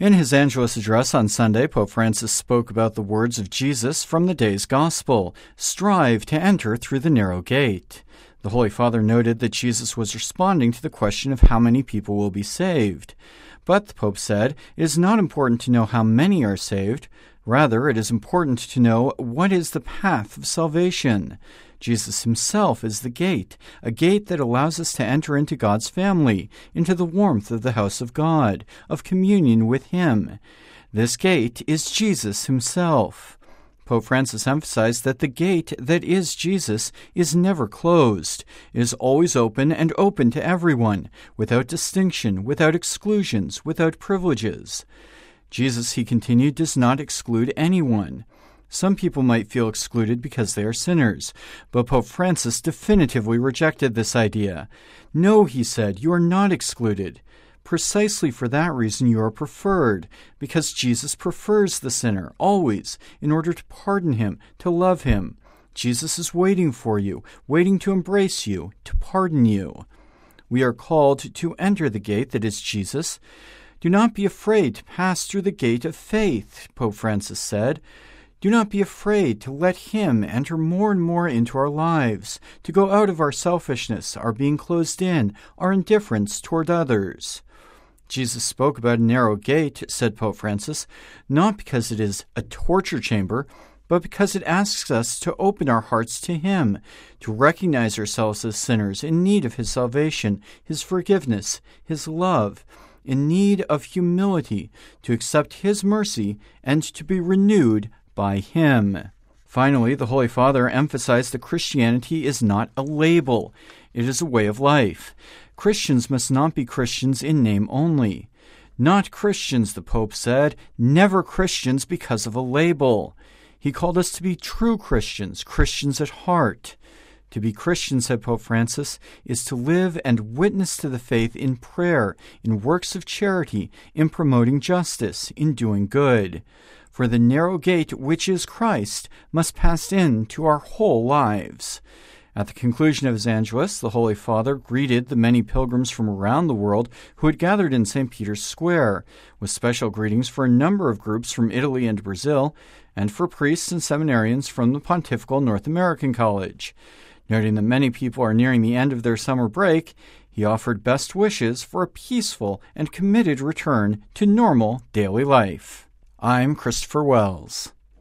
In his Angelus address on Sunday, Pope Francis spoke about the words of Jesus from the day's Gospel, "Strive to enter through the narrow gate." The Holy Father noted that Jesus was responding to the question of how many people will be saved. But, the Pope said, it is not important to know how many are saved. Rather, it is important to know what is the path of salvation. Jesus himself is the gate, a gate that allows us to enter into God's family, into the warmth of the house of God, of communion with Him. This gate is Jesus himself. Pope Francis emphasized that the gate that is Jesus is never closed. It is always open and open to everyone, without distinction, without exclusions, without privileges. Jesus, he continued, does not exclude anyone. Some people might feel excluded because they are sinners, but Pope Francis definitively rejected this idea. No, he said, you are not excluded. Precisely for that reason you are preferred, because Jesus prefers the sinner, always, in order to pardon him, to love him. Jesus is waiting for you, waiting to embrace you, to pardon you. We are called to enter the gate that is Jesus. Do not be afraid to pass through the gate of faith, Pope Francis said. Do not be afraid to let him enter more and more into our lives, to go out of our selfishness, our being closed in, our indifference toward others. Jesus spoke about a narrow gate, said Pope Francis, not because it is a torture chamber, but because it asks us to open our hearts to him, to recognize ourselves as sinners in need of his salvation, his forgiveness, his love, in need of humility, to accept his mercy, and to be renewed by him. Finally, the Holy Father emphasized that Christianity is not a label. It is a way of life. Christians must not be Christians in name only. Not Christians, the Pope said, never Christians because of a label. He called us to be true Christians, Christians at heart. To be Christian, said Pope Francis, is to live and witness to the faith in prayer, in works of charity, in promoting justice, in doing good. For the narrow gate, which is Christ, must pass into our whole lives. At the conclusion of his Angelus, the Holy Father greeted the many pilgrims from around the world who had gathered in St. Peter's Square, with special greetings for a number of groups from Italy and Brazil, and for priests and seminarians from the Pontifical North American College. Noting that many people are nearing the end of their summer break, he offered best wishes for a peaceful and committed return to normal daily life. I'm Christopher Wells.